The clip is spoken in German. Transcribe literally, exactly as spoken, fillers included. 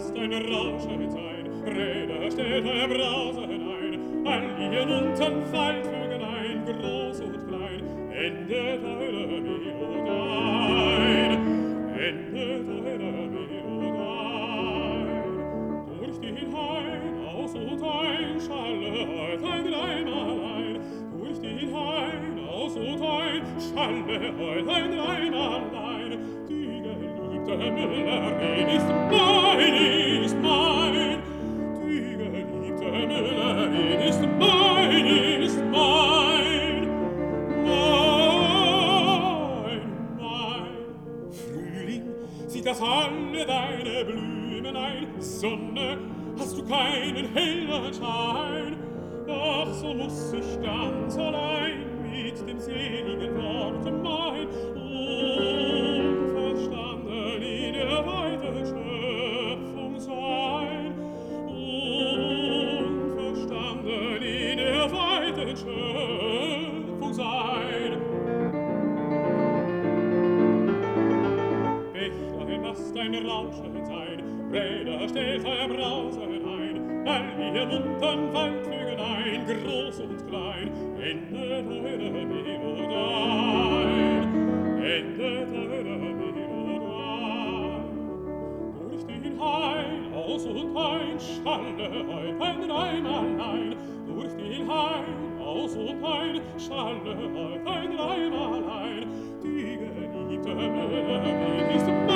fast ein Rauschen sein, Räder stellt euer Brause hinein, all ihr unten Waldvögel ein, groß und klein, endet eure Melodein, endet eure Melodein. Durch den Hain, aus und ein, schalle heut ein Reimalein, durch den Hain, aus und ein, schalle heut ein Reimalein, die geliebte Müllerin ist mein, ist mein, die geliebte Müllerin ist mein, ist mein, mein, mein. Frühling, sieht das alle deine Blumen ein, Sonne, hast du keinen hellen Schein, ach, so muss ich ganz allein mit dem seligen Worte mein, unverstanden in der weiten Schöpfung sein, unverstanden in der weiten Schöpfung sein. Bächlein, lasst ein Rauschen sein, Räder, stellt euer Brausen ein, all ihr bunten Waldvögel ein, groß und klein, endet eure Melodein, endet eure Melodein. Durch den Hain, aus und ein, schalle heut ein Reimalein, durch den Hain, aus und ein, schalle heut ein Reimalein, die geliebte Müllerin ist